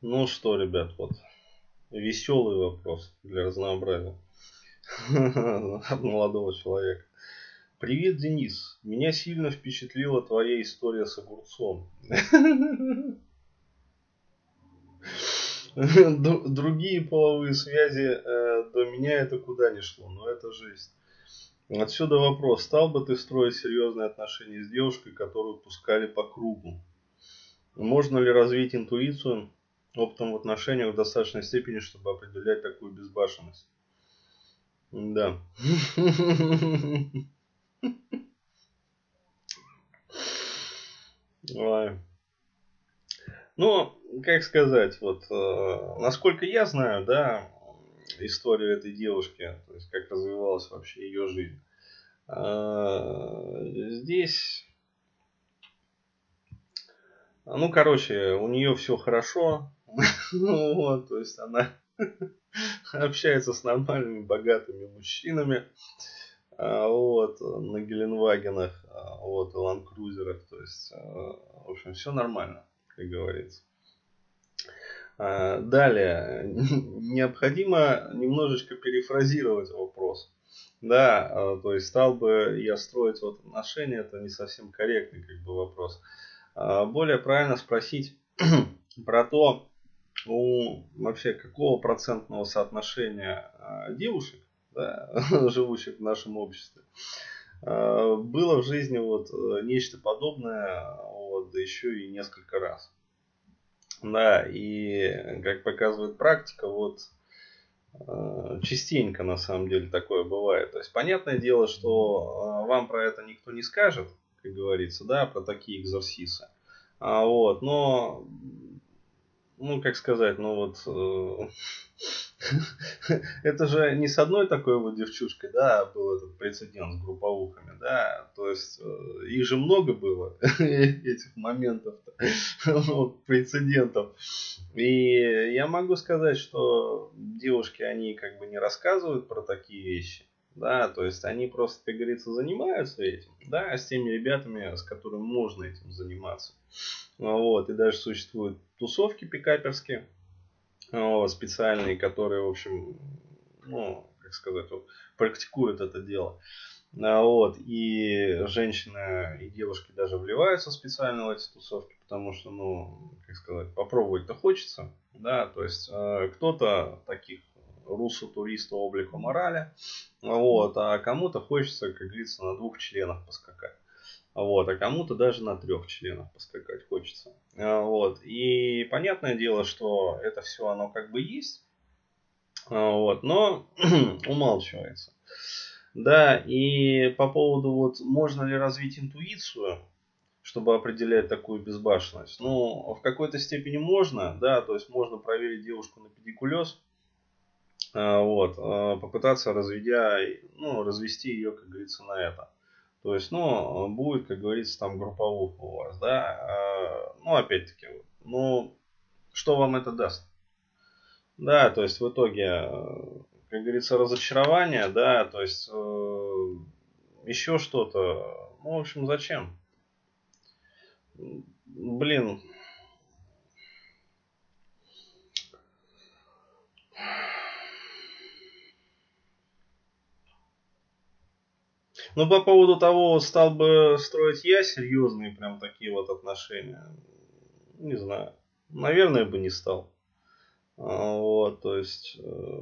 Ну что, ребят, вот веселый вопрос для разнообразия от молодого человека. Привет, Денис. Меня сильно впечатлила твоя история с огурцом. Другие половые связи до меня это куда ни шло, но это жесть. Отсюда вопрос. Стал бы ты строить серьезные отношения с девушкой, которую пускали по кругу? Можно ли развить интуицию опытом в отношениях в достаточной степени, чтобы определять такую безбашенность? Да. Ой. Ну, как сказать, вот, насколько я знаю, да, историю этой девушки, то есть как развивалась вообще ее жизнь. Здесь, ну, короче, у нее все хорошо, ну, вот, то есть она общается с нормальными, богатыми мужчинами, вот, на Геленвагенах, вот, и Ландкрузерах, то есть, в общем, все нормально, как говорится. Далее, необходимо немножечко перефразировать вопрос. Да, то есть стал бы я строить вот отношения, это не совсем корректный как бы вопрос. Более правильно спросить про то, вообще какого процентного соотношения девушек, да, живущих в нашем обществе, было в жизни вот нечто подобное, вот, да еще и несколько раз. Да, и как показывает практика, вот частенько на самом деле такое бывает. То есть понятное дело, что вам про это никто не скажет, как говорится, да, про такие экзорсисы. Вот, но, ну, как сказать, ну вот, это же не с одной такой вот девчушкой, да, был этот прецедент с групповухами, да, то есть их же много было, этих моментов, вот, прецедентов. И я могу сказать, что девушки, они как бы не рассказывают про такие вещи, да, то есть они просто, как говорится, занимаются этим, да, с теми ребятами, с которыми можно этим заниматься. Вот, и даже существуют тусовки пикаперские, вот, специальные, которые, в общем, ну, как сказать, вот, практикуют это дело. Вот, и женщины и девушки даже вливаются специально в эти тусовки, потому что, ну, как сказать, попробовать-то хочется, да, то есть кто-то таких руссо-туриста облика морали, вот, а кому-то хочется, как говорится, на 2 членах поскакать. Вот, а кому-то даже на 3 членах поскакать хочется. Вот. И понятное дело, что это все оно как бы есть, вот, но умалчивается. Да, и по поводу вот можно ли развить интуицию, чтобы определять такую безбашенность. Ну, в какой-то степени можно, да, то есть можно проверить девушку на педикулез, вот, попытаться ну, развести ее, как говорится, на это. То есть, ну, будет, как говорится, там групповуха у вас, да, ну, опять-таки, ну, что вам это даст? Да, то есть в итоге, как говорится, разочарование, да, то есть еще что-то. Ну, в общем, зачем? Блин. Ну, по поводу того, стал бы строить я серьезные прям такие вот отношения, не знаю. Наверное, бы не стал. Вот, то есть...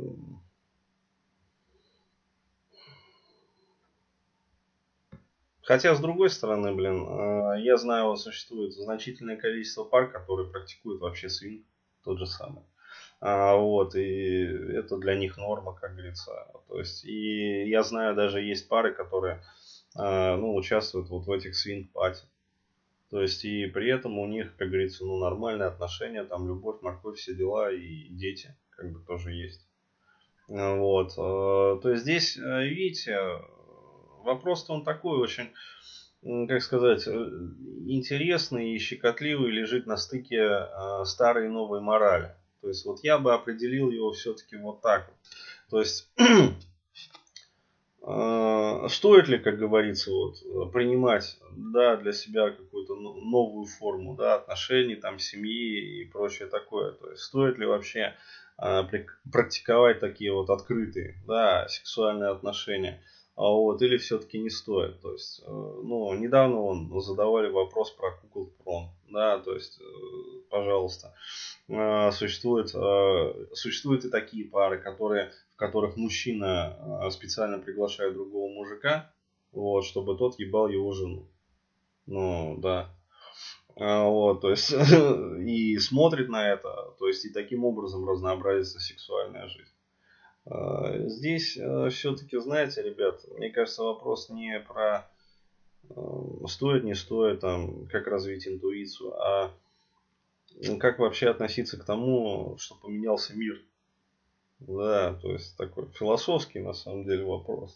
Хотя, с другой стороны, блин, я знаю, вот существует значительное количество пар, которые практикуют вообще свинг, тот же самый. Вот, и это для них норма, как говорится. То есть, и я знаю, даже есть пары, которые, ну, участвуют вот в этих свинг-пати. То есть, и при этом у них, как говорится, ну, нормальные отношения, там, любовь, морковь, все дела, и дети, как бы, тоже есть. Вот, то есть, здесь, видите, вопрос-то он такой очень, как сказать, интересный и щекотливый, лежит на стыке старой и новой морали. То есть вот я бы определил его все-таки вот так вот. То есть Стоит ли, как говорится, вот, принимать, да, для себя какую-то новую форму, да, отношений, там, семьи и прочее такое. То есть, стоит ли вообще практиковать такие вот открытые, да, сексуальные отношения, вот, или все-таки не стоит. То есть, ну, недавно задавали вопрос про кукол Прон, да, то есть, пожалуйста, существуют и такие пары, в которых мужчина специально приглашает другого мужика, вот, чтобы тот ебал его жену. Ну, да. Вот, то есть, и смотрит на это, то есть, и таким образом разнообразится сексуальная жизнь. Здесь все-таки, знаете, ребят, мне кажется, вопрос не про стоит, не стоит, там, как развить интуицию, а как вообще относиться к тому, что поменялся мир. Да, то есть такой философский на самом деле вопрос.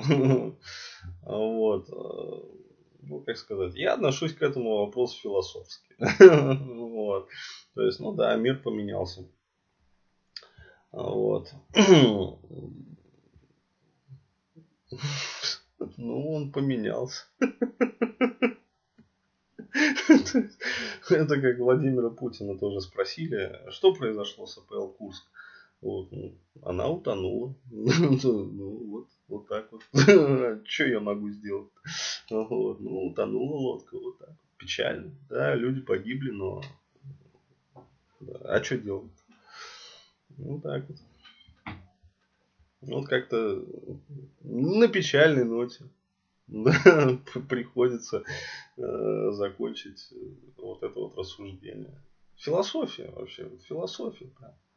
Вот. Ну, как сказать, я отношусь к этому вопросу философски. Вот. То есть, ну да, мир поменялся. Вот. Ну, он поменялся. Это как Владимира Путина тоже спросили, что произошло с АПЛ Курск. Вот, ну, она утонула. Ну, вот так вот. Что я могу сделать? Вот, ну, утонула лодка, вот так. Печально. Да, люди погибли, но да, а что делать? Ну так вот. Вот как-то на печальной ноте да, приходится закончить вот это вот рассуждение. Философия вообще, философия. Да.